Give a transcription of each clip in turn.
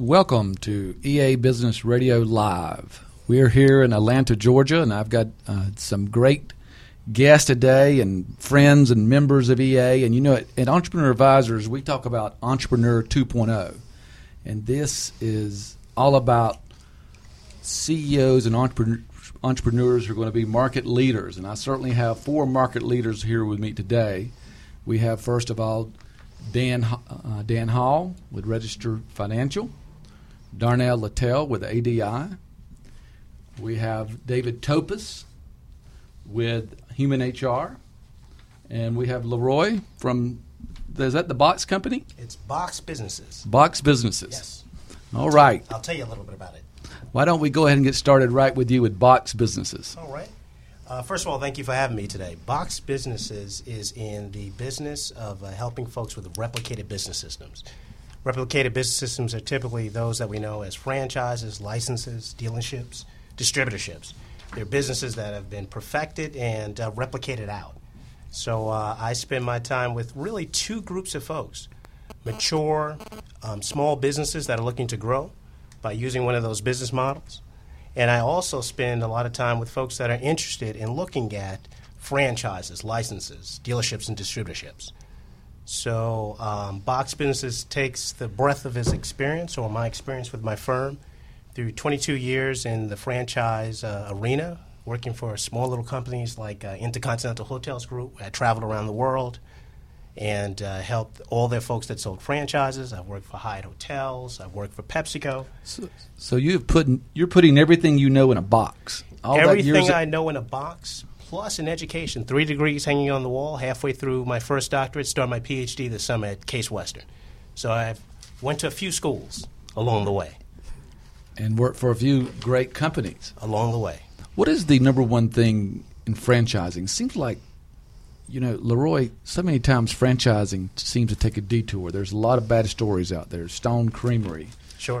Welcome to EA Business Radio Live. We're here in Atlanta, Georgia, and I've got some great guests today and friends and members of EA. And you know, at Entrepreneur Advisors, we talk about Entrepreneur 2.0. And this is all about CEOs and entrepreneurs who are going to be market leaders. And I certainly have 4 market leaders here with me today. We have, first of all, Dan Hall with Register Financial, Darnell Littell with ADI. We have David Topus with Human HR, and we have Leroy from, is that the Box Company? It's Box Businesses. Box Businesses. Yes. All right. I'll tell you a little bit about it. Why don't we go ahead and get started right with you with Box Businesses? All right. First of all, thank you for having me today. Box Businesses is in the business of helping folks with replicated business systems. Replicated business systems are typically those that we know as franchises, licenses, dealerships, distributorships. They're businesses that have been perfected and replicated out. So I spend my time with really 2 groups of folks: mature, small businesses that are looking to grow by using one of those business models. And I also spend a lot of time with folks that are interested in looking at franchises, licenses, dealerships, and distributorships. So Box Businesses takes the breadth of his experience, or my experience with my firm, through 22 years in the franchise arena, working for small little companies like Intercontinental Hotels Group. I traveled around the world and helped all their folks that sold franchises. I've worked for Hyatt Hotels. I've worked for PepsiCo. So you're putting everything you know in a box. Everything I know in a box, plus an education, 3 degrees hanging on the wall, halfway through my first doctorate, started my Ph.D. this summer at Case Western. So I went to a few schools along the way. And worked for a few great companies. Along the way. What is the number one thing in franchising? Seems like, you know, Leroy, so many times franchising seems to take a detour. There's a lot of bad stories out there. Stone Creamery. Sure.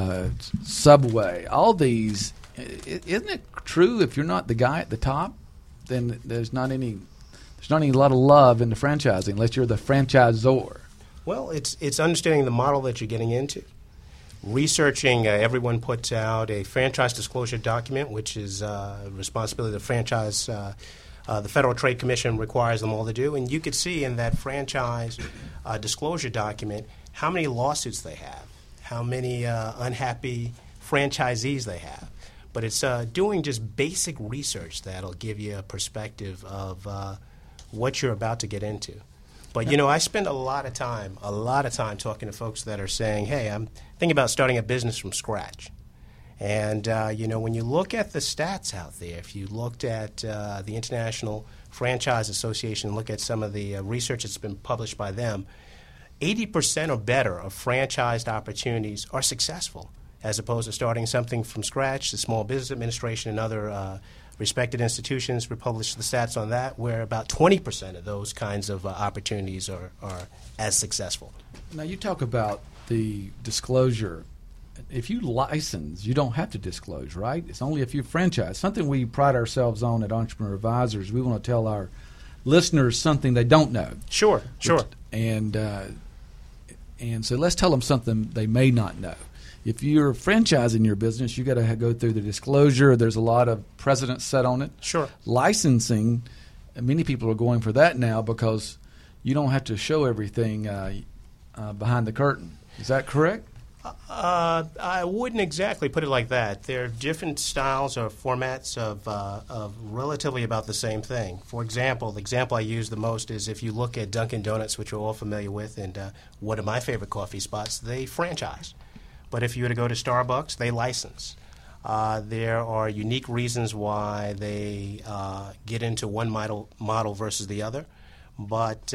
Subway. All these. Isn't it true if you're not the guy at the top, then there's not any lot of love in the franchising unless you're the franchisor? Well, it's understanding the model that you're getting into. Researching, everyone puts out a franchise disclosure document, which is responsibility of the franchise. The Federal Trade Commission requires them all to do, and you could see in that franchise disclosure document how many lawsuits they have, how many unhappy franchisees they have. But it's doing just basic research that'll give you a perspective of what you're about to get into. But, you know, I spend a lot of time talking to folks that are saying, hey, I'm thinking about starting a business from scratch. And, you know, when you look at the stats out there, if you looked at the International Franchise Association, look at some of the research that's been published by them, 80% or better of franchised opportunities are successful, as opposed to starting something from scratch. The Small Business Administration and other respected institutions republish the stats on that, where about 20% of those kinds of opportunities are as successful. Now, you talk about the disclosure. If you license, you don't have to disclose, right? It's only if you franchise. Something we pride ourselves on at Entrepreneur Advisors, we want to tell our listeners something they don't know. Sure. And so let's tell them something they may not know. If you're franchising your business, you got to go through the disclosure. There's a lot of precedents set on it. Sure. Licensing, many people are going for that now because you don't have to show everything behind the curtain. Is that correct? I wouldn't exactly put it like that. There are different styles or formats of relatively about the same thing. For example, the example I use the most is if you look at Dunkin' Donuts, which we're all familiar with, and one of my favorite coffee spots, they franchise. But if you were to go to Starbucks, they license. There are unique reasons why they get into one model versus the other. But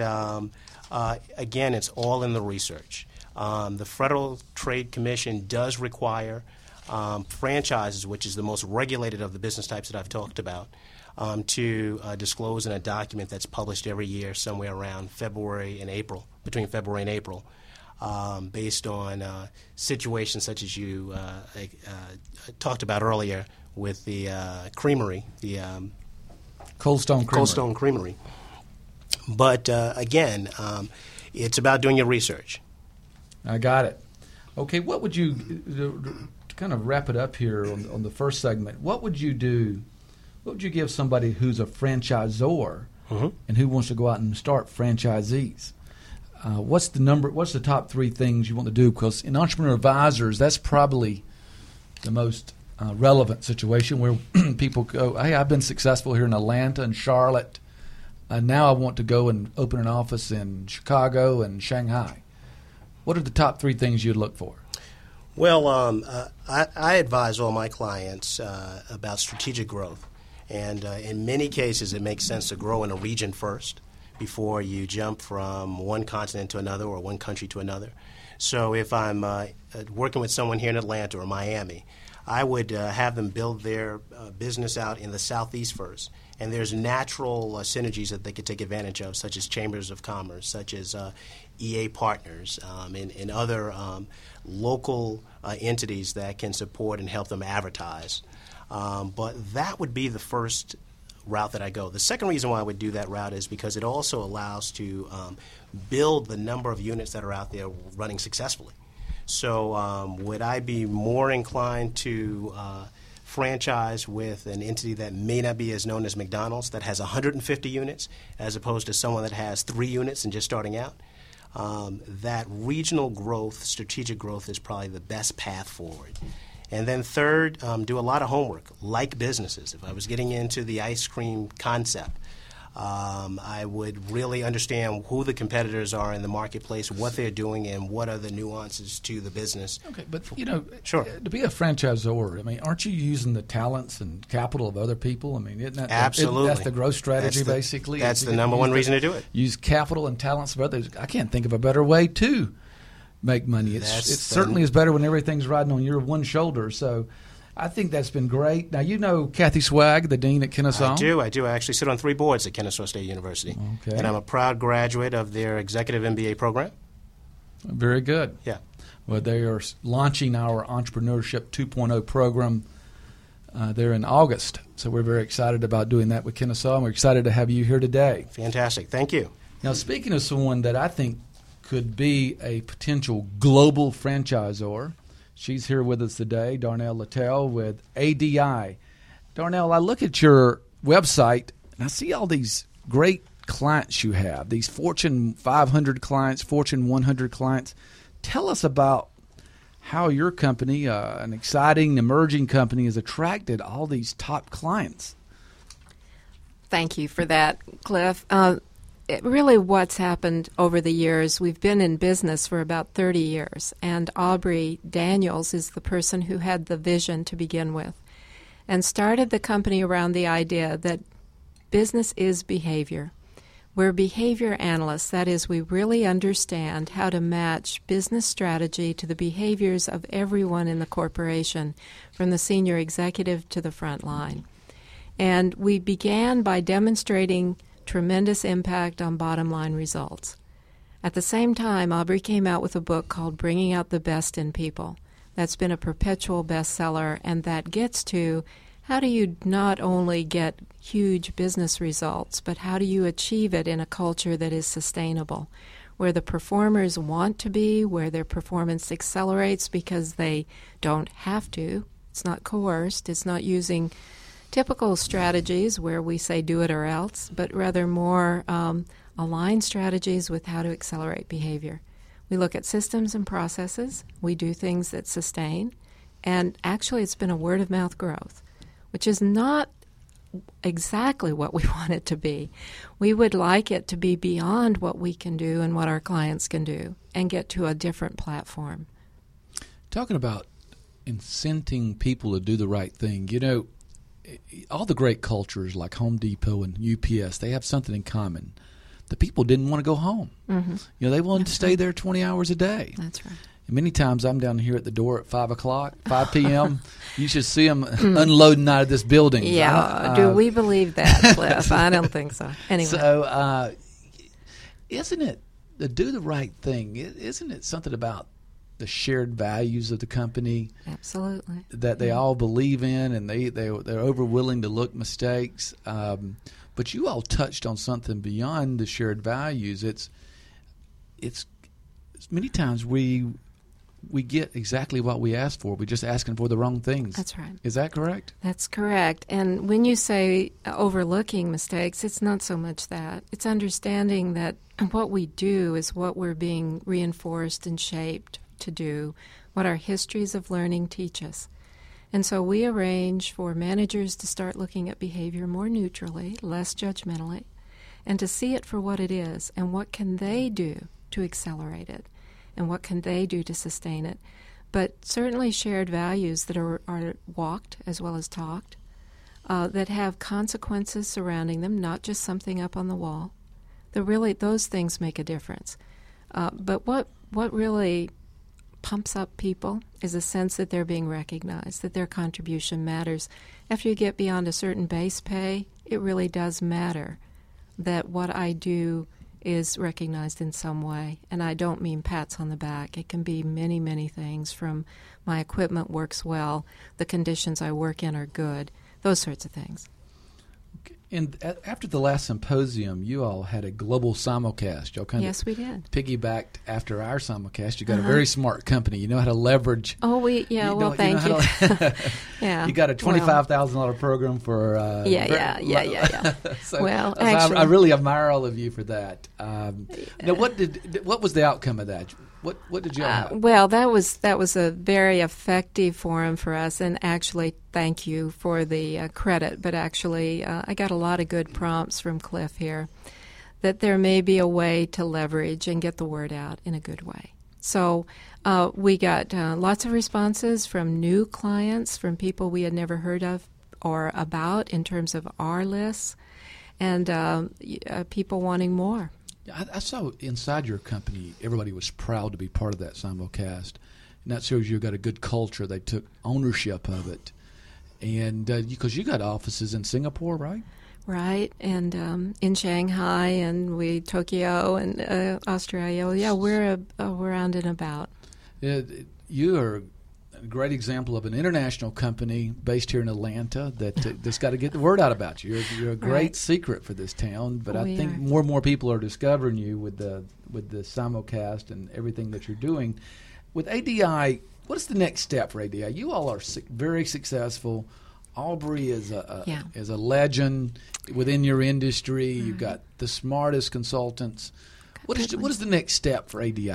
again, it's all in the research. The Federal Trade Commission does require franchises, which is the most regulated of the business types that I've talked about, to disclose in a document that's published every year somewhere around February and April, between February and April. Based on situations such as you talked about earlier with the creamery, the Cold Stone Creamery. But again, it's about doing your research. I got it. Okay, what would you, to kind of wrap it up here on the first segment, what would you do, what would you give somebody who's a franchisor and who wants to go out and start franchisees? What's the top three things you want to do? Because in Entrepreneur Advisors, that's probably the most relevant situation where people go, hey, I've been successful here in Atlanta and Charlotte. Now I want to go and open an office in Chicago and Shanghai. What are the top three things you'd look for? Well, I advise all my clients about strategic growth. And in many cases, it makes sense to grow in a region first before you jump from one continent to another or one country to another. So if I'm working with someone here in Atlanta or Miami, I would have them build their business out in the Southeast first. And there's natural synergies that they could take advantage of, such as chambers of commerce, such as EA partners, and other local entities that can support and help them advertise. But that would be the first route that I go. The second reason why I would do that route is because it also allows to build the number of units that are out there running successfully. So would I be more inclined to franchise with an entity that may not be as known as McDonald's that has 150 units as opposed to someone that has 3 units and just starting out? That regional growth, strategic growth, is probably the best path forward. And then third, do a lot of homework, like businesses. If I was getting into the ice cream concept, I would really understand who the competitors are in the marketplace, what they're doing, and what are the nuances to the business. Okay, but, Sure. To be a franchisor, I mean, aren't you using the talents and capital of other people? I mean, isn't that Absolutely. That's the growth strategy, basically? That's the number one reason to do it. Use capital and talents of others. I can't think of a better way to make money. It certainly is better when everything's riding on your one shoulder. So I think that's been great. Now, you know Kathy Swag, the dean at Kennesaw? I do. I actually sit on 3 boards at Kennesaw State University. Okay. And I'm a proud graduate of their executive MBA program. Very good. Yeah. Well, they are launching our Entrepreneurship 2.0 program there in August. So we're very excited about doing that with Kennesaw, and we're excited to have you here today. Fantastic. Thank you. Now, speaking of someone that I think could be a potential global franchisor, she's here with us today, Darnell Littell with ADI. Darnell, I look at your website, and I see all these great clients you have, these Fortune 500 clients, Fortune 100 clients. Tell us about how your company, an exciting, emerging company, has attracted all these top clients. Thank you for that, Cliff. Really what's happened over the years, we've been in business for about 30 years, and Aubrey Daniels is the person who had the vision to begin with and started the company around the idea that business is behavior. We're behavior analysts. That is, we really understand how to match business strategy to the behaviors of everyone in the corporation, from the senior executive to the front line. And we began by demonstrating tremendous impact on bottom line results. At the same time, Aubrey came out with a book called Bringing Out the Best in People. That's been a perpetual bestseller, and that gets to how do you not only get huge business results, but how do you achieve it in a culture that is sustainable, where the performers want to be, where their performance accelerates because they don't have to. It's not coerced. It's not using typical strategies where we say do it or else, but rather more aligned strategies with how to accelerate behavior. We look at systems and processes. We do things that sustain. And actually, it's been a word-of-mouth growth, which is not exactly what we want it to be. We would like it to be beyond what we can do and what our clients can do and get to a different platform. Talking about incenting people to do the right thing, all the great cultures like Home Depot and UPS, they have something in common. The people didn't want to go home. Mm-hmm. They wanted to stay there 20 hours a day. That's right. And many times I'm down here at the door at 5 p.m. You should see them unloading out of this building. Yeah. Do we believe that, Cliff? I don't think so. Anyway. So isn't it, to do the right thing, isn't it something about the shared values of the company? Absolutely. That they all believe in, and they're over willing to look mistakes. But you all touched on something beyond the shared values. It's many times we we get exactly what we ask for. We're just asking for the wrong things. That's right. Is that correct? That's correct. And when you say overlooking mistakes, it's not so much that. It's understanding that what we do is what we're being reinforced and shaped to do, what our histories of learning teach us. And so we arrange for managers to start looking at behavior more neutrally, less judgmentally, and to see it for what it is and what can they do to accelerate it and what can they do to sustain it. But certainly shared values that are walked as well as talked, that have consequences surrounding them, not just something up on the wall. Those things make a difference. But what really pumps up people is a sense that they're being recognized, that their contribution matters. After you get beyond a certain base pay, it really does matter that what I do is recognized in some way. And I don't mean pats on the back. It can be many, many things, from my equipment works well, the conditions I work in are good, those sorts of things. And after the last symposium, you all had a global simulcast. Y'all kind Yes, we did. Piggybacked after our simulcast. You got a very smart company. You know how to leverage. Oh, thank you. Yeah. You got a $25,000 program for. Yeah. So, well, so actually, I really admire all of you for that. Now, what was the outcome of that? What did you all have? Well, that was a very effective forum for us, and actually, thank you for the credit. But actually, I got a lot of good prompts from Cliff here that there may be a way to leverage and get the word out in a good way. So we got lots of responses from new clients, from people we had never heard of or about in terms of our lists, and people wanting more. I saw inside your company, everybody was proud to be part of that simulcast. And that shows you've got a good culture. They took ownership of it. And because you got offices in Singapore, right? Right, and in Shanghai and Tokyo and Australia. Yeah, we're around and about. You are a great example of an international company based here in Atlanta that's got to get the word out about you. You're a great secret for this town, but I think more and more people are discovering you with the simulcast and everything that you're doing. With ADI, what is the next step for ADI? You all are very successful. Aubrey is a legend within your industry. You've got the smartest consultants. What is the next step for ADI?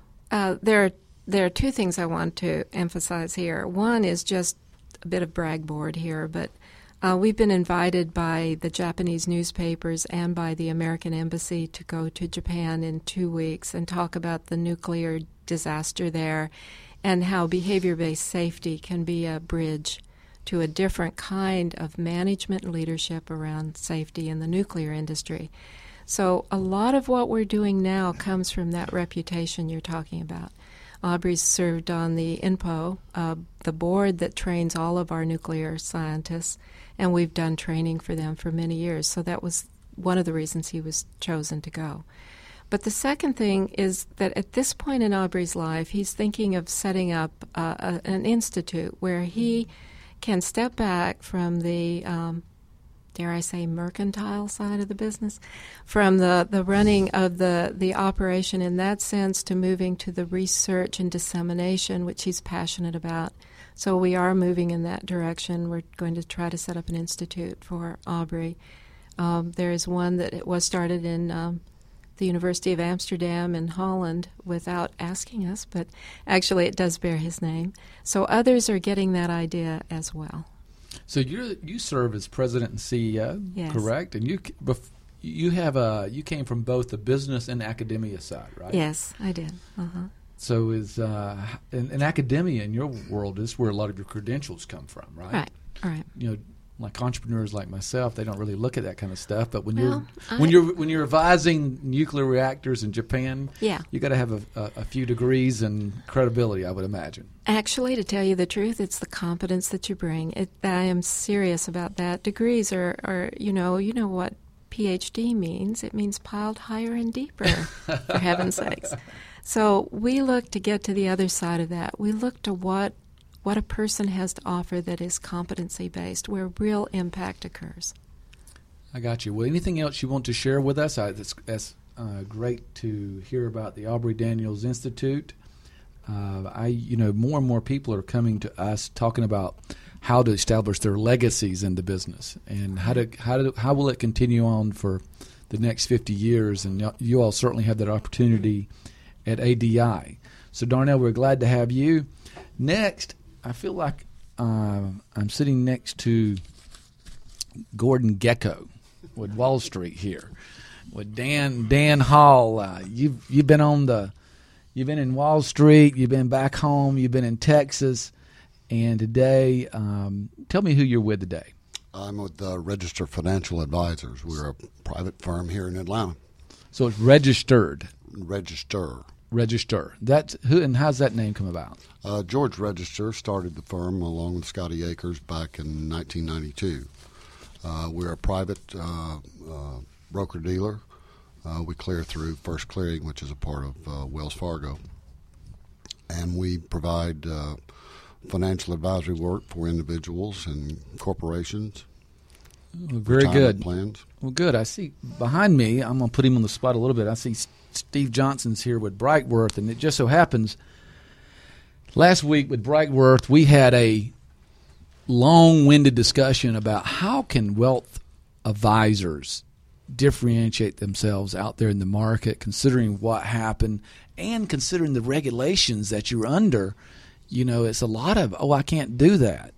There are two things I want to emphasize here. One is just a bit of bragboard here, but we've been invited by the Japanese newspapers and by the American Embassy to go to Japan in 2 weeks and talk about the nuclear disaster there and how behavior-based safety can be a bridge to a different kind of management and leadership around safety in the nuclear industry. So a lot of what we're doing now comes from that reputation you're talking about. Aubrey's served on the INPO, the board that trains all of our nuclear scientists, and we've done training for them for many years. So that was one of the reasons he was chosen to go. But the second thing is that at this point in Aubrey's life, he's thinking of setting up an institute where he can step back from the dare I say, mercantile side of the business, from the running of the operation in that sense to moving to the research and dissemination, which he's passionate about. So we are moving in that direction. We're going to try to set up an institute for Aubrey. There is one that was started in the University of Amsterdam in Holland without asking us, but actually it does bear his name. So others are getting that idea as well. So you serve as president and CEO, yes. Correct? And you came from both the business and academia side, right? Yes, I did. Uh-huh. So is in academia in your world is where a lot of your credentials come from, right? Right. You know, like entrepreneurs like myself, they don't really look at that kind of stuff. But when you're advising nuclear reactors in Japan, you got to have a few degrees and credibility, I would imagine. Actually, to tell you the truth, it's the competence that you bring. I am serious about that. Degrees are you know what PhD means. It means piled higher and deeper, for heaven's sakes. So we look to get to the other side of that. We look to what a person has to offer that is competency-based, where real impact occurs. I got you. Well, anything else you want to share with us? That's great to hear about the Aubrey Daniels Institute. More and more people are coming to us talking about how to establish their legacies in the business and how will it continue on for the next 50 years. And you all certainly have that opportunity at ADI. So, Darnell, we're glad to have you. Next, I feel like I'm sitting next to Gordon Gekko with Wall Street here, with Dan Hall. You've been in Wall Street, you've been back home, you've been in Texas, and today, tell me who you're with today. I'm with Register Financial Advisors. We're a private firm here in Atlanta. So it's registered. Register. That's who, and how's that name come about? George Register started the firm along with Scotty Akers back in 1992. We're a private broker-dealer. We clear through First Clearing, which is a part of Wells Fargo. And we provide financial advisory work for individuals and corporations. Very good. Plans. Well, good. I see behind me, I'm going to put him on the spot a little bit. I see Steve Johnson's here with Brightworth, and it just so happens last week with Brightworth, we had a long-winded discussion about how can wealth advisors differentiate themselves out there in the market, considering what happened and considering the regulations that you're under. It's a lot of, I can't do that.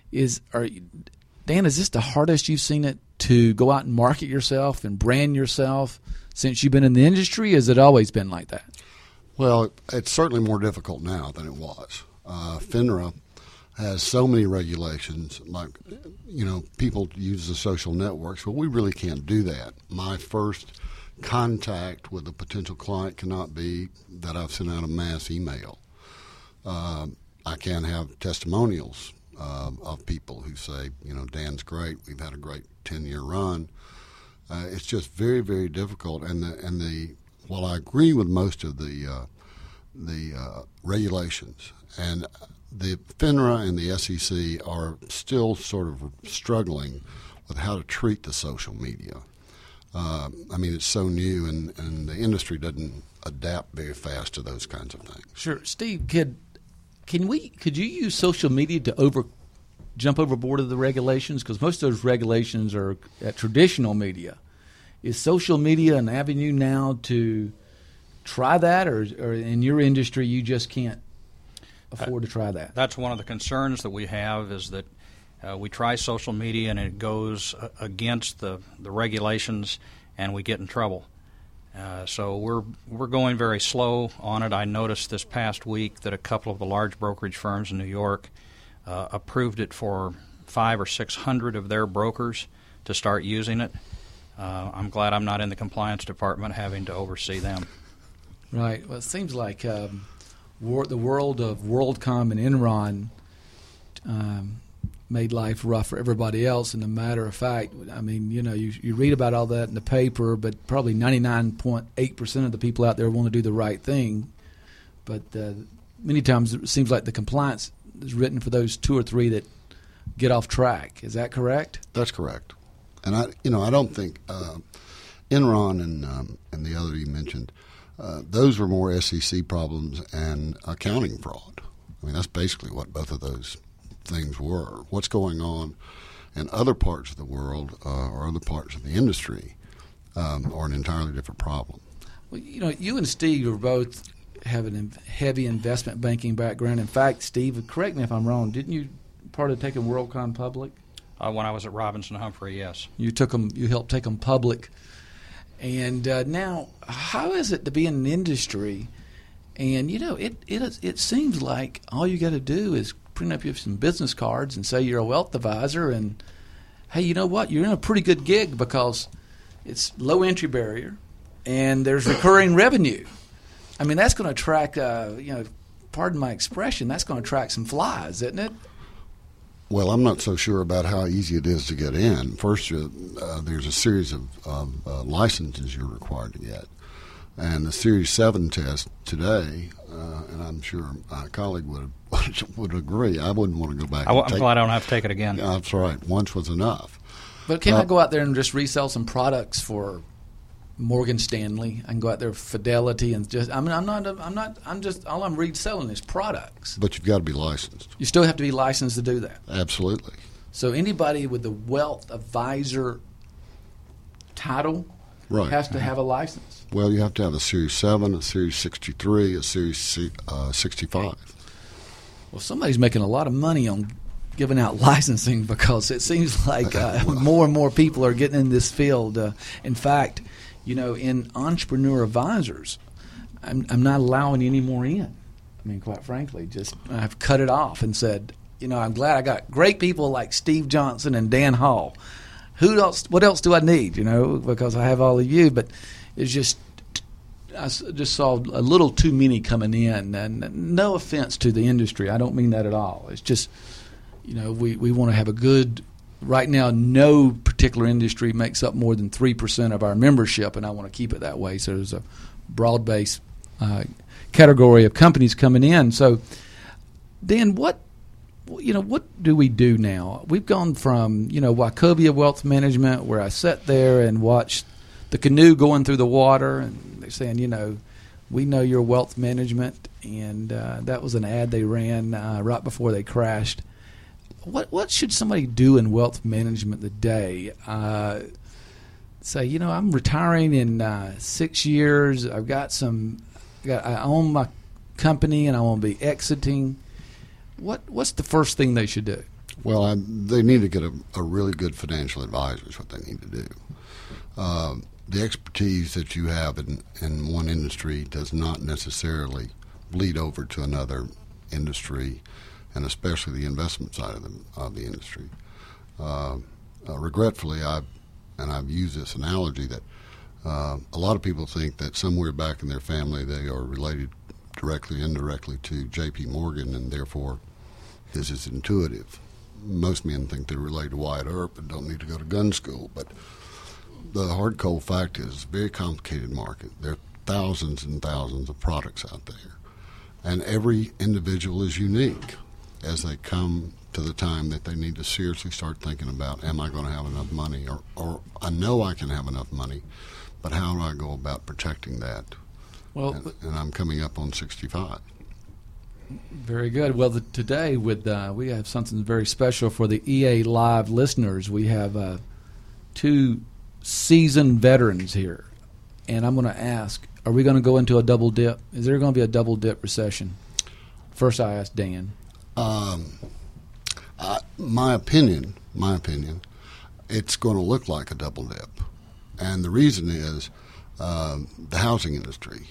Dan, is this the hardest you've seen it to go out and market yourself and brand yourself since you've been in the industry? Has it always been like that? Well, it's certainly more difficult now than it was. FINRA has so many regulations, like, people use the social networks, but we really can't do that. My first contact with a potential client cannot be that I've sent out a mass email. I can have testimonials of people who say, Dan's great, we've had a great 10-year run. It's just very, very difficult. While I agree with most of the regulations, and the FINRA and the SEC are still sort of struggling with how to treat the social media. It's so new, and the industry doesn't adapt very fast to those kinds of things. Sure. Steve, could you use social media to jump overboard of the regulations? Because most of those regulations are at traditional media. Is social media an avenue now to try that, or in your industry you just can't afford to try that? That's one of the concerns that we have, is that we try social media and it goes against the regulations and we get in trouble. So we're going very slow on it. I noticed this past week that a couple of the large brokerage firms in New York approved it for 500 or 600 of their brokers to start using it. I'm glad I'm not in the compliance department having to oversee them. Right. Well, it seems like the world of WorldCom and Enron made life rough for everybody else. And a matter of fact, you read about all that in the paper, but probably 99.8% of the people out there want to do the right thing. But many times it seems like the compliance is written for those 2 or 3 that get off track. Is that correct? That's correct. And I don't think Enron and the other you mentioned, those were more SEC problems and accounting fraud. That's basically what both of those things were. What's going on in other parts of the world or other parts of the industry are an entirely different problem. Well, you and Steve are both have a heavy investment banking background. In fact, Steve, correct me if I'm wrong, didn't you part of taking WorldCom public? When I was at Robinson Humphrey, yes. You helped take them public. And now, how is it to be in an industry? And it seems like all you got to do is print up some business cards and say you're a wealth advisor, and hey, you know what? You're in a pretty good gig because it's low entry barrier, and there's recurring revenue. That's going to attract, pardon my expression, that's going to attract some flies, isn't it? Well, I'm not so sure about how easy it is to get in. First, there's a series of licenses you're required to get. And the Series 7 test today, and I'm sure my colleague would agree, I wouldn't want to go back. I'm glad I don't have to take it again. That's right. Once was enough. But can I go out there and just resell some products for Morgan Stanley. I can go out there with Fidelity and just. I mean, I'm just. All I'm reselling is products. But you've got to be licensed. You still have to be licensed to do that. Absolutely. So anybody with the wealth advisor title has to have a license. Well, you have to have a Series 7, a Series 63, a Series 65. Well, somebody's making a lot of money on giving out licensing, because it seems like more and more people are getting in this field. In fact, in Entrepreneur Advisors, I'm not allowing any more in. I mean, quite frankly, I've cut it off and said, I'm glad I got great people like Steve Johnson and Dan Hall. Who else? What else do I need? Because I have all of you. But it's just, I just saw a little too many coming in. And no offense to the industry, I don't mean that at all. It's just, we want to have a good. Right now, no particular industry makes up more than 3% of our membership, and I want to keep it that way. So there's a broad-based category of companies coming in. So, Dan, what do we do now? We've gone from, Wachovia Wealth Management, where I sat there and watched the canoe going through the water, and they're saying, we know your wealth management, and that was an ad they ran right before they crashed. What should somebody do in wealth management today? Say, I'm retiring in 6 years. I own my company, and I want to be exiting. What's the first thing they should do? Well, they need to get a really good financial advisor is what they need to do. The expertise that you have in one industry does not necessarily bleed over to another industry, and especially the investment side of the industry. Regretfully, I've used this analogy that a lot of people think that somewhere back in their family they are related directly, indirectly to J.P. Morgan, and therefore this is intuitive. Most men think they're related to Wyatt Earp and don't need to go to gun school, but the hard cold fact is it's a very complicated market. There are thousands and thousands of products out there, and every individual is unique as they come to the time that they need to seriously start thinking about, am I going to have enough money, or I know I can have enough money, but how do I go about protecting that? Well, and I'm coming up on 65. Very good. Well, today we have something very special for the EA Live listeners. We have two seasoned veterans here, and I'm going to ask, are we going to go into a double dip? Is there going to be a double dip recession? First, I asked Dan. My opinion, it's going to look like a double dip, and the reason is the housing industry.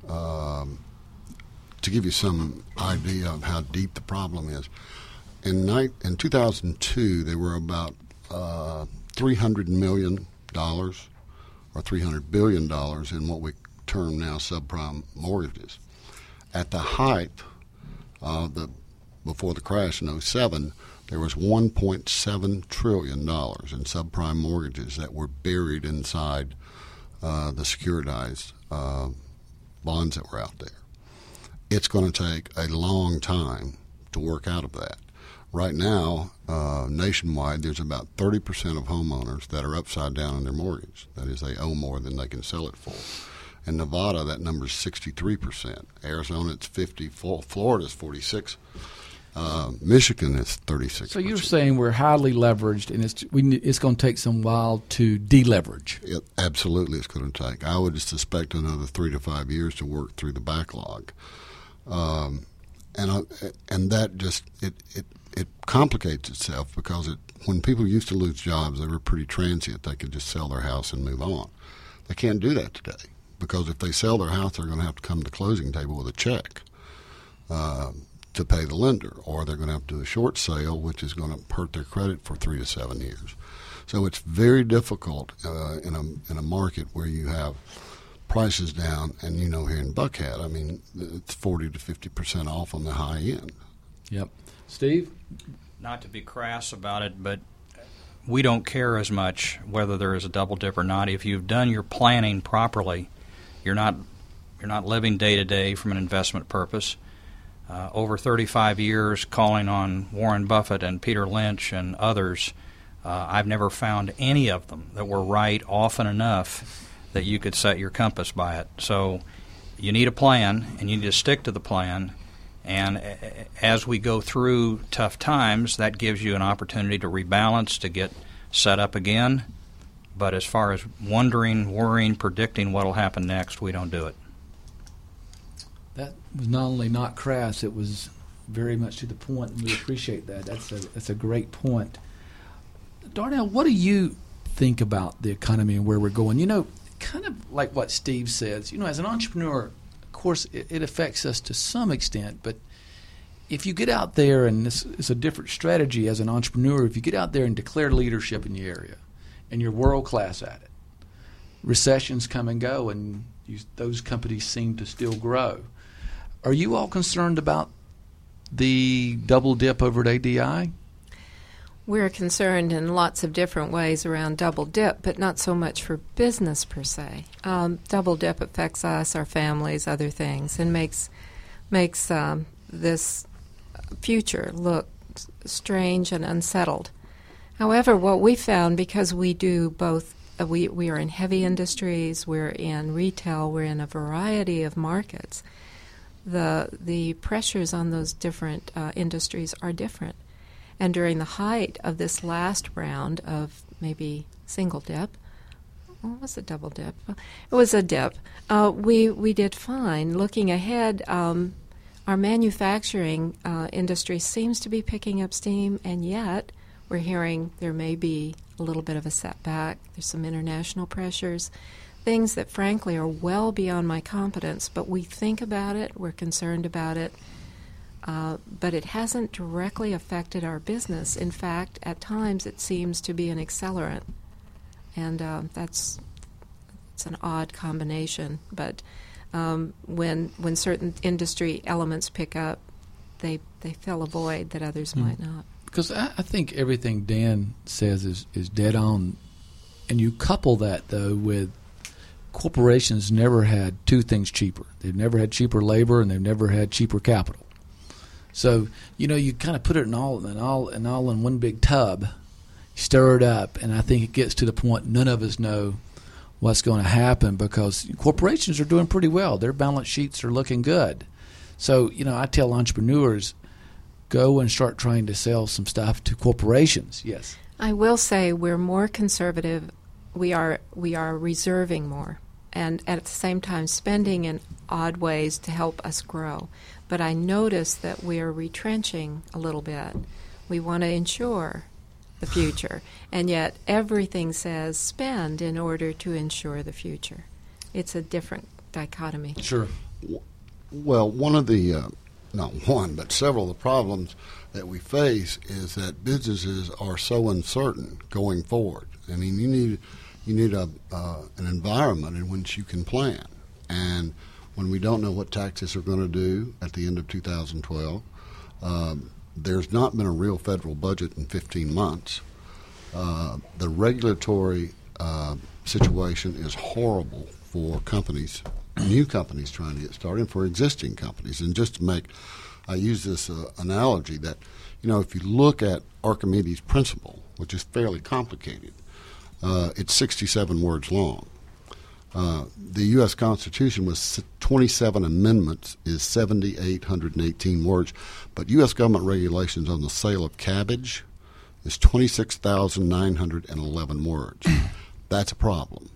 To give you some idea of how deep the problem is, in 2002 there were about $300 million or $300 billion in what we term now subprime mortgages. At the height of before the crash in 2007, there was $1.7 trillion in subprime mortgages that were buried inside the securitized bonds that were out there. It's going to take a long time to work out of that. Right now, nationwide, there's about 30% of homeowners that are upside down in their mortgage. That is, they owe more than they can sell it for. In Nevada, that number is 63%. Arizona, it's 50%. Florida is 46%. Michigan is 36%. So you're saying we're highly leveraged, and it's going to take some while to deleverage. Absolutely, it's going to take. I would suspect another 3 to 5 years to work through the backlog, and that just it complicates itself because when people used to lose jobs, they were pretty transient. They could just sell their house and move on. They can't do that today because if they sell their house, they're going to have to come to the closing table with a check to pay the lender, or they're going to have to do a short sale, which is going to hurt their credit for 3 to 7 years. So it's very difficult in a market where you have prices down, and here in Buckhead, I mean, it's 40 to 50% off on the high end. Yep. Steve? Not to be crass about it, but we don't care as much whether there is a double dip or not. If you've done your planning properly, you're not living day to day from an investment purpose. Over 35 years calling on Warren Buffett and Peter Lynch and others, I've never found any of them that were right often enough that you could set your compass by it. So you need a plan, and you need to stick to the plan. And as we go through tough times, that gives you an opportunity to rebalance, to get set up again. But as far as wondering, worrying, predicting what will happen next, we don't do it. That was not only not crass, it was very much to the point, and we appreciate that. That's a great point. Darnell, what do you think about the economy and where we're going? You know, kind of like what Steve says, you know, as an entrepreneur, of course, it affects us to some extent, but if you get out there, and this is a different strategy as an entrepreneur, if you get out there and declare leadership in the area, and you're world-class at it, recessions come and go, and those companies seem to still grow. Are you all concerned about the double dip over at ADI? We're concerned in lots of different ways around double dip, but not so much for business per se. Double dip affects us, our families, other things, and makes this future look strange and unsettled. However, what we found, because we do both, we are in heavy industries, we're in retail, we're in a variety of markets, the pressures on those different industries are different. And during the height of this last round of maybe single dip, or was it double dip? It was a dip. We did fine. Looking ahead, our manufacturing industry seems to be picking up steam, and yet we're hearing there may be a little bit of a setback. There's some international pressures, things that frankly are well beyond my competence, but we think about it, we're concerned about it, but it hasn't directly affected our business. In fact, at times it seems to be an accelerant, and it's an odd combination, but when certain industry elements pick up, they fill a void that others might not. Because I think everything Dan says is dead on, and you couple that, though, with corporations never had two things cheaper. They've never had cheaper labor, and they've never had cheaper capital. So, you know, you kind of put it all in one big tub, stir it up, and I think it gets to the point none of us know what's going to happen, because corporations are doing pretty well. Their balance sheets are looking good. So, you know, I tell entrepreneurs, go and start trying to sell some stuff to corporations. Yes. I will say we're more conservative. We are reserving more, and at the same time spending in odd ways to help us grow. But I notice that we are retrenching a little bit. We want to ensure the future, and yet everything says spend in order to ensure the future. It's a different dichotomy. Sure. Well, one of the not one, but several of the problems that we face is that businesses are so uncertain going forward. I mean, you need an environment in which you can plan. And when we don't know what taxes are going to do at the end of 2012, there's not been a real federal budget in 15 months. The regulatory situation is horrible for companies, new companies trying to get started, and for existing companies. And just to make, I use this analogy that, you know, if you look at Archimedes' principle, which is fairly complicated, it's 67 words long. The U.S. Constitution was 27 amendments, is 7,818 words, but U.S. government regulations on the sale of cabbage is 26,911 words. That's a problem.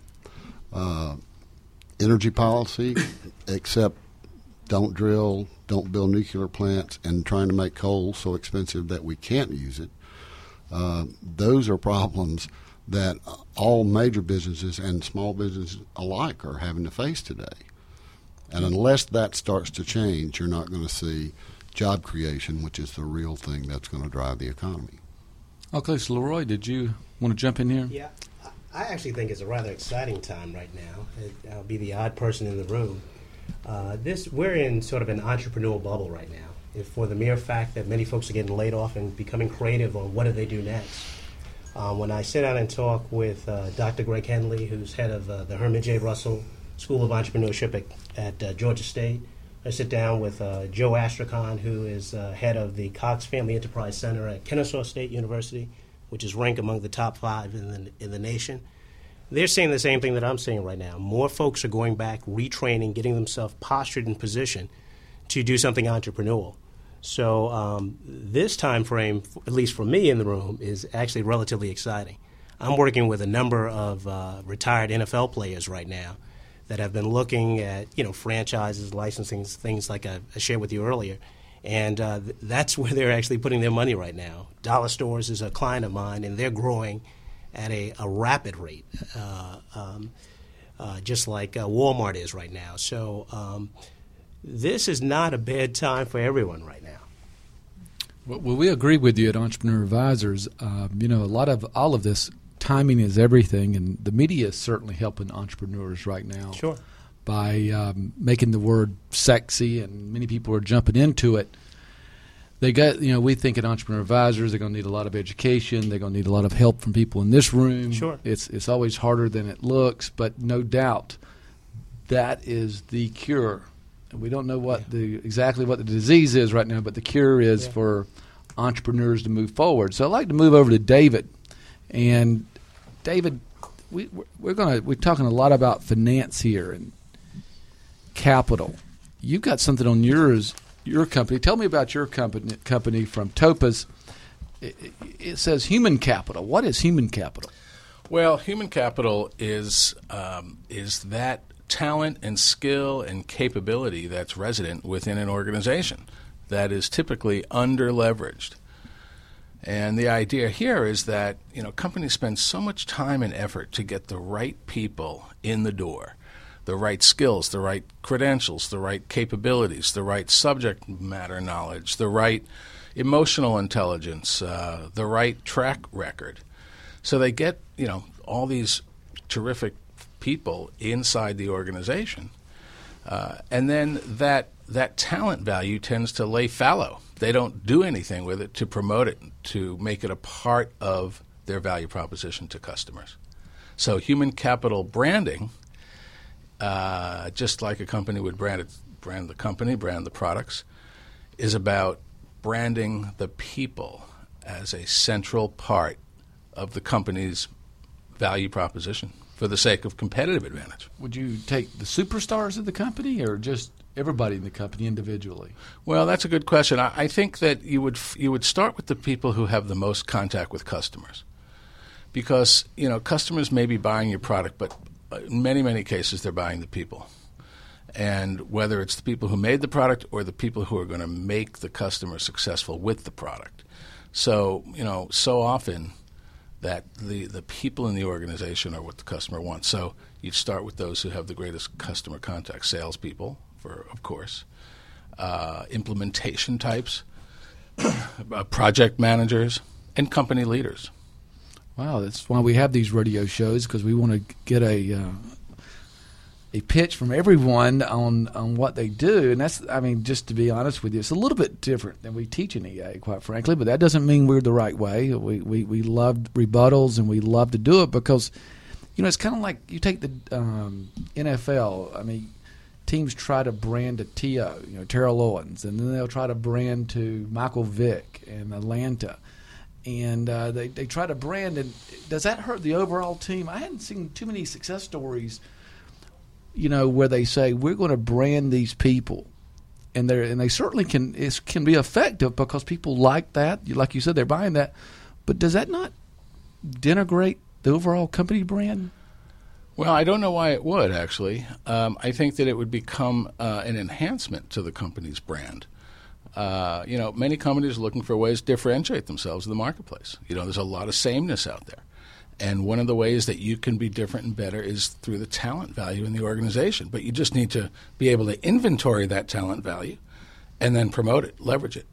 Energy policy, except don't drill, don't build nuclear plants, and trying to make coal so expensive that we can't use it. Those are problems that all major businesses and small businesses alike are having to face today. And unless that starts to change, you're not going to see job creation, which is the real thing that's going to drive the economy. Okay, so Leroy, did you want to jump in here? Yeah, I actually think it's a rather exciting time right now. I'll be the odd person in the room. We're in sort of an entrepreneurial bubble right now, for the mere fact that many folks are getting laid off and becoming creative on what do they do next. When I sit down and talk with Dr. Greg Henley, who's head of the Herman J. Russell School of Entrepreneurship at Georgia State, I sit down with Joe Astrakhan, who is head of the Cox Family Enterprise Center at Kennesaw State University, which is ranked among the top 5 in the nation. they're saying the same thing that I'm saying right now. More folks are going back, retraining, getting themselves postured in position to do something entrepreneurial. So this time frame, at least for me in the room, is actually relatively exciting. I'm working with a number of retired NFL players right now that have been looking at, franchises, licensing, things like I shared with you earlier. And that's where they're actually putting their money right now. Dollar Stores is a client of mine, and they're growing at a rapid rate, just like Walmart is right now. So this is not a bad time for everyone right now. Well, we agree with you at Entrepreneur Advisors. All of this timing is everything, and the media is certainly helping entrepreneurs right now. Sure. By making the word sexy, and many people are jumping into it. They got, we think at Entrepreneur Advisors, they're going to need a lot of education. They're going to need a lot of help from people in this room. Sure. It's always harder than it looks, but no doubt that is the cure. And we don't know exactly what the disease is right now, but the cure is for entrepreneurs to move forward. So I'd like to move over to David. And David, we're talking a lot about finance here and capital. You've got something on your company. Tell me about your company from Topaz. It says human capital. What is human capital? Well, human capital is that talent and skill and capability that's resident within an organization that is typically under-leveraged. And the idea here is that, companies spend so much time and effort to get the right people in the door, the right skills, the right credentials, the right capabilities, the right subject matter knowledge, the right emotional intelligence, the right track record. So they get, all these terrific people inside the organization. And then that talent value tends to lay fallow. They don't do anything with it to promote it, to make it a part of their value proposition to customers. So human capital branding, just like a company would brand the company, brand the products, is about branding the people as a central part of the company's value proposition for the sake of competitive advantage. Would you take the superstars of the company or just everybody in the company individually? Well, that's a good question. I think that you would start with the people who have the most contact with customers, because customers may be buying your product, but in many, many cases they're buying the people. And whether it's the people who made the product or the people who are going to make the customer successful with the product. So, so often that the people in the organization are what the customer wants. So you'd start with those who have the greatest customer contact, salespeople, of course, implementation types, project managers, and company leaders. Wow, that's why we have these radio shows, because we want to get a pitch from everyone on what they do. And that's, just to be honest with you, it's a little bit different than we teach in EA, quite frankly, but that doesn't mean we're the right way. We love rebuttals, and we love to do it because, it's kind of like you take the NFL. Teams try to brand a T.O., Terrell Owens, and then they'll try to brand to Michael Vick in Atlanta. And they try to brand, and does that hurt the overall team? I hadn't seen too many success stories, where they say we're going to brand these people, and they certainly can be effective because people like that. Like you said, they're buying that. But does that not denigrate the overall company brand? Well, I don't know why it would, actually. I think that it would become an enhancement to the company's brand. Many companies are looking for ways to differentiate themselves in the marketplace. There's a lot of sameness out there. And one of the ways that you can be different and better is through the talent value in the organization. But you just need to be able to inventory that talent value and then promote it, leverage it.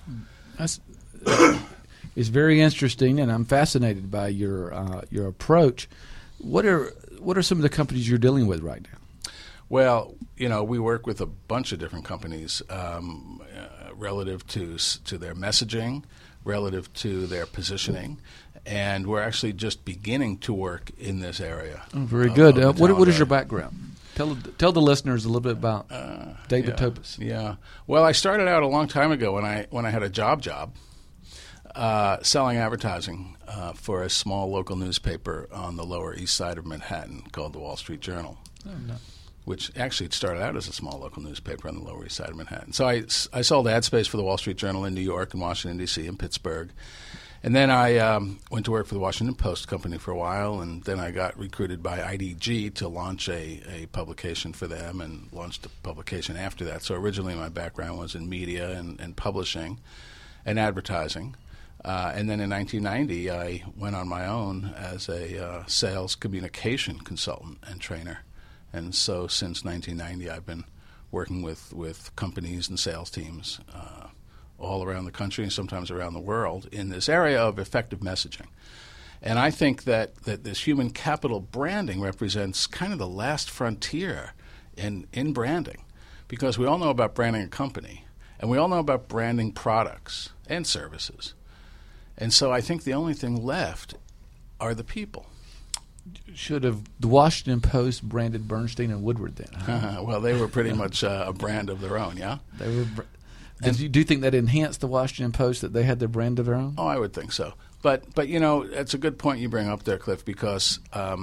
It's very interesting, and I'm fascinated by your approach. What are some of the companies you're dealing with right now? Well, we work with a bunch of different companies relative to their messaging, relative to their positioning, and we're actually just beginning to work in this area. Oh, very good. What is your background? Tell the listeners a little bit about David Topaz. Yeah. Well, I started out a long time ago when I had a job. selling advertising for a small local newspaper on the Lower East Side of Manhattan called the Wall Street Journal. Oh, no. Which actually it started out as a small local newspaper on the Lower East Side of Manhattan. So I sold ad space for the Wall Street Journal in New York and Washington, D.C. and Pittsburgh. And then I went to work for the Washington Post company for a while, and then I got recruited by IDG to launch a publication for them and launched a publication after that. So originally my background was in media and publishing and advertising. And then in 1990, I went on my own as a sales communication consultant and trainer. And so since 1990, I've been working with companies and sales teams all around the country and sometimes around the world in this area of effective messaging. And I think that this human capital branding represents kind of the last frontier in branding, because we all know about branding a company, and we all know about branding products and services. And so I think the only thing left are the people. Should have the Washington Post branded Bernstein and Woodward then? Huh? Well, they were pretty much a brand of their own, yeah? They were. Do you think that enhanced the Washington Post that they had their brand of their own? Oh, I would think so. But you know, it's a good point you bring up there, Cliff, because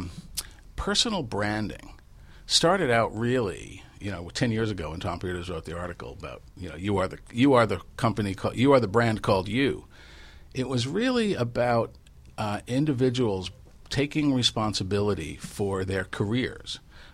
personal branding started out really, 10 years ago when Tom Peters wrote the article about, you are the company, you are the brand called you. It was really about individuals taking responsibility for their careers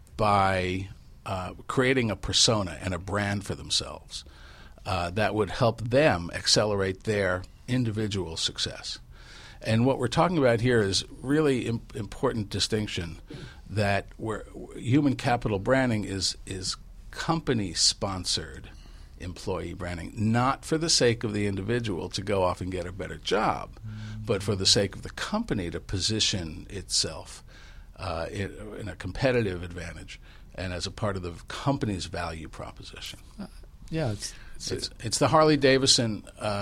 by creating a persona and a brand for themselves that would help them accelerate their individual success. And what we're talking about here is really important distinction, that human capital branding is company-sponsored employee branding, not for the sake of the individual to go off and get a better job, but for the sake of the company to position itself in a competitive advantage and as a part of the company's value proposition. Yeah, it's the Harley Davidson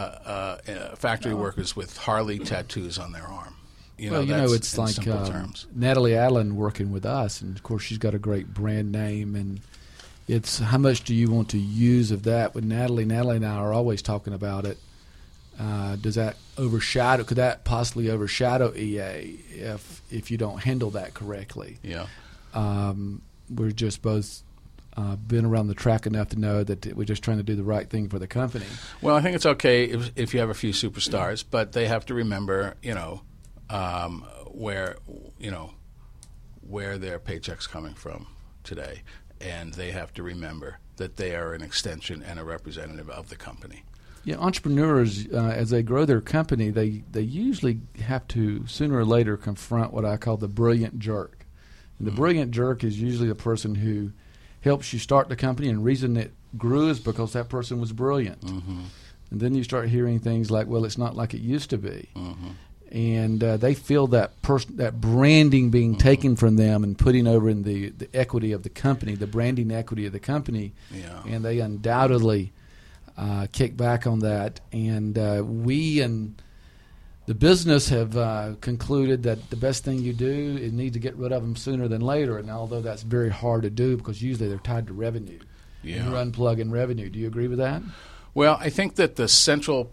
factory workers with Harley tattoos on their arm. It's like Natalie Allen working with us, and of course she's got a great brand name, and it's how much do you want to use of that? With Natalie and I are always talking about it. Does that overshadow? Could that possibly overshadow EA if you don't handle that correctly? Yeah, we're just both been around the track enough to know that we're just trying to do the right thing for the company. Well, I think it's okay if you have a few superstars, but they have to remember, where their paycheck's coming from today, and they have to remember that they are an extension and a representative of the company. Yeah, entrepreneurs, as they grow their company, they usually have to sooner or later confront what I call the brilliant jerk. And the brilliant jerk is usually the person who helps you start the company, and the reason it grew is because that person was brilliant. Mm-hmm. And then you start hearing things like, well, it's not like it used to be. Mm-hmm. And they feel that that branding being taken from them and putting over in the equity of the company, the branding equity of the company. Yeah. And they undoubtedly kick back on that. And we and the business have concluded that the best thing you do is need to get rid of them sooner than later. And although that's very hard to do because usually they're tied to revenue. Yeah. And you're unplugging revenue. Do you agree with that? Well, I think that the central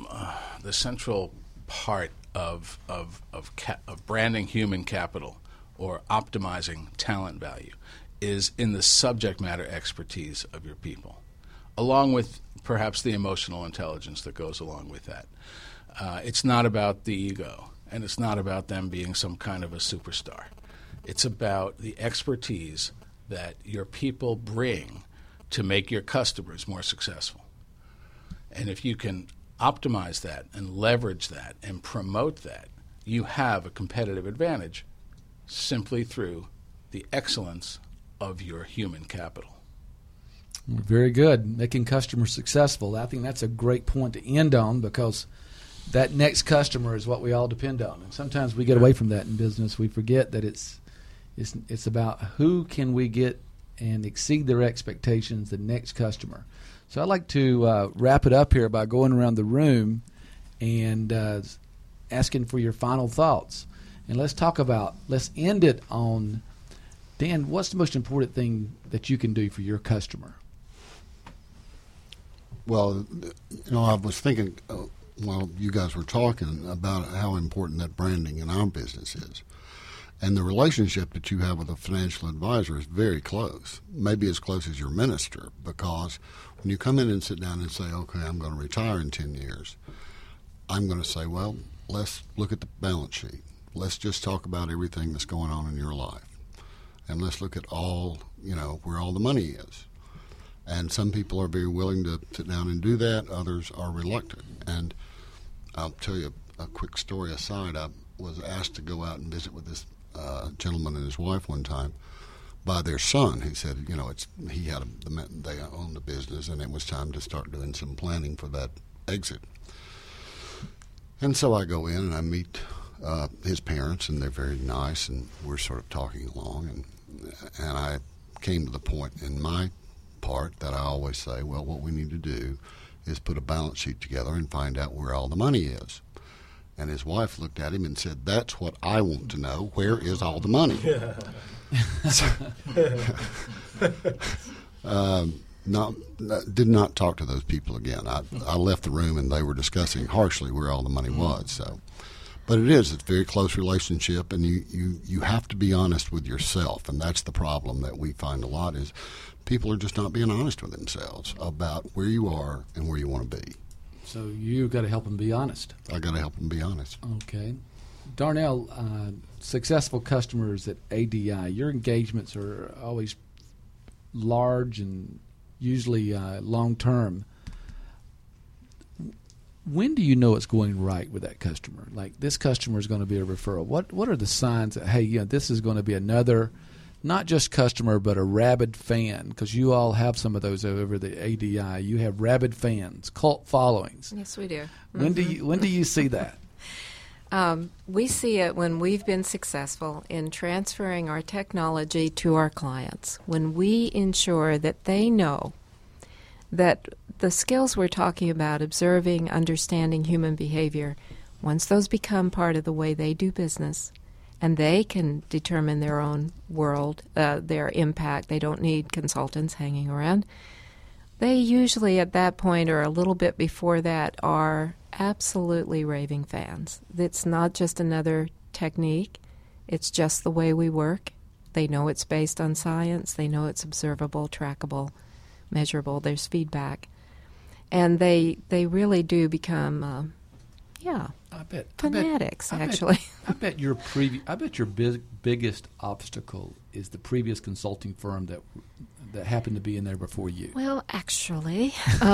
part of branding human capital or optimizing talent value is in the subject matter expertise of your people, along with perhaps the emotional intelligence that goes along with that. It's not about the ego, and it's not about them being some kind of a superstar. It's about the expertise that your people bring to make your customers more successful. And if you can optimize that and leverage that and promote that, you have a competitive advantage simply through the excellence of your human capital. Very good. Making customers successful. I think that's a great point to end on, because that next customer is what we all depend on. And sometimes we get away from that in business. We forget that it's about who can we get and exceed their expectations, the next customer. So I'd like to wrap it up here by going around the room and asking for your final thoughts. And let's end it on, Dan, what's the most important thing that you can do for your customer? Well, I was thinking while you guys were talking about how important that branding in our business is. And the relationship that you have with a financial advisor is very close, maybe as close as your minister, because when you come in and sit down and say, okay, I'm going to retire in 10 years, I'm going to say, well, let's look at the balance sheet. Let's just talk about everything that's going on in your life. And let's look at all, where all the money is. And some people are very willing to sit down and do that. Others are reluctant. And I'll tell you a quick story aside. I was asked to go out and visit with this gentleman and his wife one time by their son. He said, they owned the business, and it was time to start doing some planning for that exit. And so I go in and I meet his parents, and they're very nice, and we're sort of talking along. And I came to the point in my part that I always say, well, what we need to do is put a balance sheet together and find out where all the money is. And his wife looked at him and said, that's what I want to know. Where is all the money? Did not talk to those people again. I left the room and they were discussing harshly where all the money was. So, but it's a very close relationship, and you have to be honest with yourself, and that's the problem that we find a lot is people are just not being honest with themselves about where you are and where you want to be. So you've got to help them be honest. I got to help them be honest. Okay. Darnell, successful customers at ADI, your engagements are always large and usually long-term. When do you know it's going right with that customer? Like, this customer is going to be a referral. What are the signs that, hey, this is going to be another, not just customer, but a rabid fan? Because you all have some of those over the ADI. You have rabid fans, cult followings. Yes, we do. When do you see that? We see it when we've been successful in transferring our technology to our clients, when we ensure that they know that the skills we're talking about, observing, understanding human behavior, once those become part of the way they do business, and they can determine their own world, their impact, they don't need consultants hanging around, they usually at that point or a little bit before that are absolutely raving fans. It's not just another technique. It's just the way we work. They know it's based on science. They know it's observable, trackable, measurable. There's feedback. And they really do become, fanatics, actually. I bet your biggest obstacle is the previous consulting firm that happened to be in there before you. Well, actually,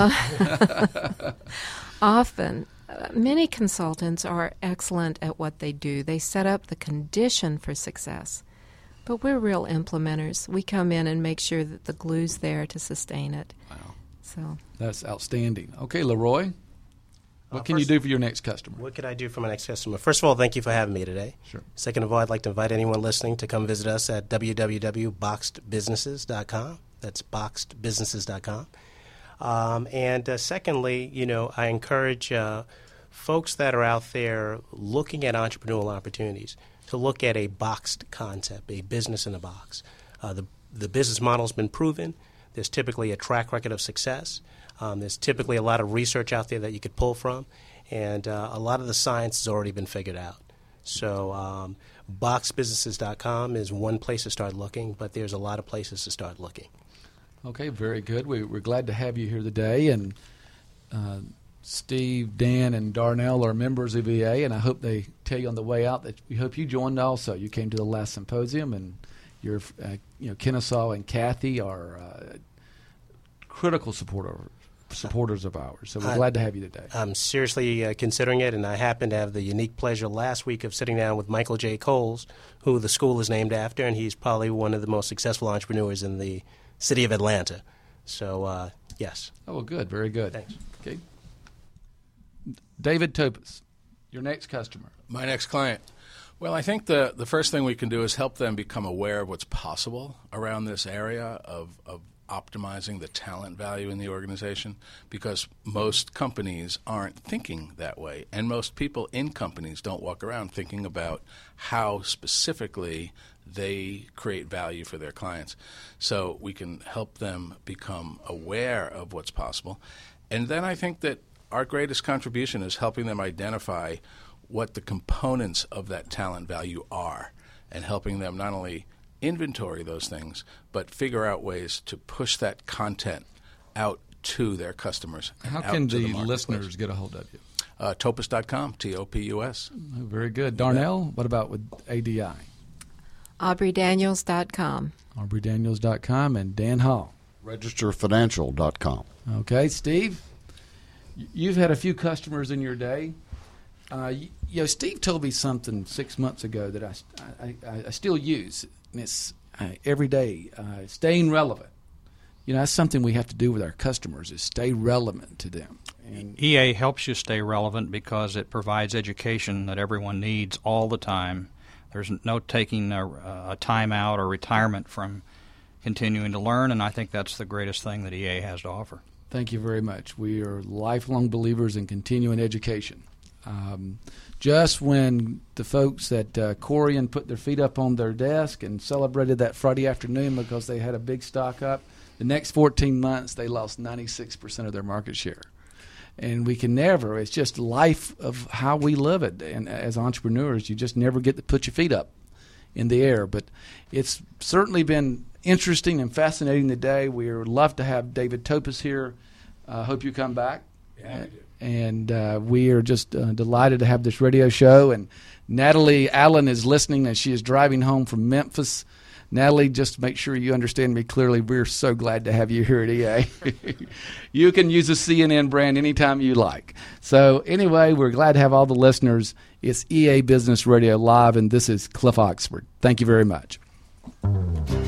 often, many consultants are excellent at what they do. They set up the condition for success. But we're real implementers. We come in and make sure that the glue's there to sustain it. Wow. So that's outstanding. Okay, Leroy, what can you do for your next customer? What could I do for my next customer? First of all, thank you for having me today. Sure. Second of all, I'd like to invite anyone listening to come visit us at www.boxedbusinesses.com. That's boxedbusinesses.com. And secondly, I encourage folks that are out there looking at entrepreneurial opportunities to look at a boxed concept, a business in a box. The business model's been proven. There's typically a track record of success. There's typically a lot of research out there that you could pull from, and a lot of the science has already been figured out. So boxedbusinesses.com is one place to start looking, but there's a lot of places to start looking. Okay, very good. We're glad to have you here today, and Steve, Dan, and Darnell are members of EA, and I hope they tell you on the way out that we hope you joined also. You came to the last symposium, and your Kennesaw and Kathy are critical supporters of ours. So we're glad to have you today. I'm seriously considering it, and I happened to have the unique pleasure last week of sitting down with Michael J. Coles, who the school is named after, and he's probably one of the most successful entrepreneurs in the city of Atlanta. So, yes. Oh, well, good. Very good. Thanks. Okay. David Topus, your next customer. My next client. Well, I think the first thing we can do is help them become aware of what's possible around this area of optimizing the talent value in the organization, because most companies aren't thinking that way, and most people in companies don't walk around thinking about how specifically they create value for their clients. So we can help them become aware of what's possible. And then I think that our greatest contribution is helping them identify what the components of that talent value are and helping them not only inventory those things, but figure out ways to push that content out to their customers. How can the listeners get a hold of you? Topus.com, Topus. Oh, very good. Darnell, what about with ADI? AubreyDaniels.com. AubreyDaniels.com, and Dan Hall. RegisterFinancial.com. Okay, Steve, you've had a few customers in your day. Steve told me something 6 months ago that I still use, and it's every day, staying relevant. That's something we have to do with our customers is stay relevant to them. And EA helps you stay relevant because it provides education that everyone needs all the time. There's no taking a time out or retirement from continuing to learn, and I think that's the greatest thing that EA has to offer. Thank you very much. We are lifelong believers in continuing education. Just when the folks at Corian put their feet up on their desk and celebrated that Friday afternoon because they had a big stock up, the next 14 months they lost 96% of their market share. And we can never, it's just life of how we live it. And as entrepreneurs, you just never get to put your feet up in the air. But it's certainly been interesting and fascinating today. We would love to have David Topus here. Hope you come back. Yeah, and we are just delighted to have this radio show. And Natalie Allen is listening as she is driving home from Memphis. Natalie, just to make sure you understand me clearly, we're so glad to have you here at EA. You can use the CNN brand anytime you like. So anyway, we're glad to have all the listeners. It's EA Business Radio Live, and this is Cliff Oxford. Thank you very much.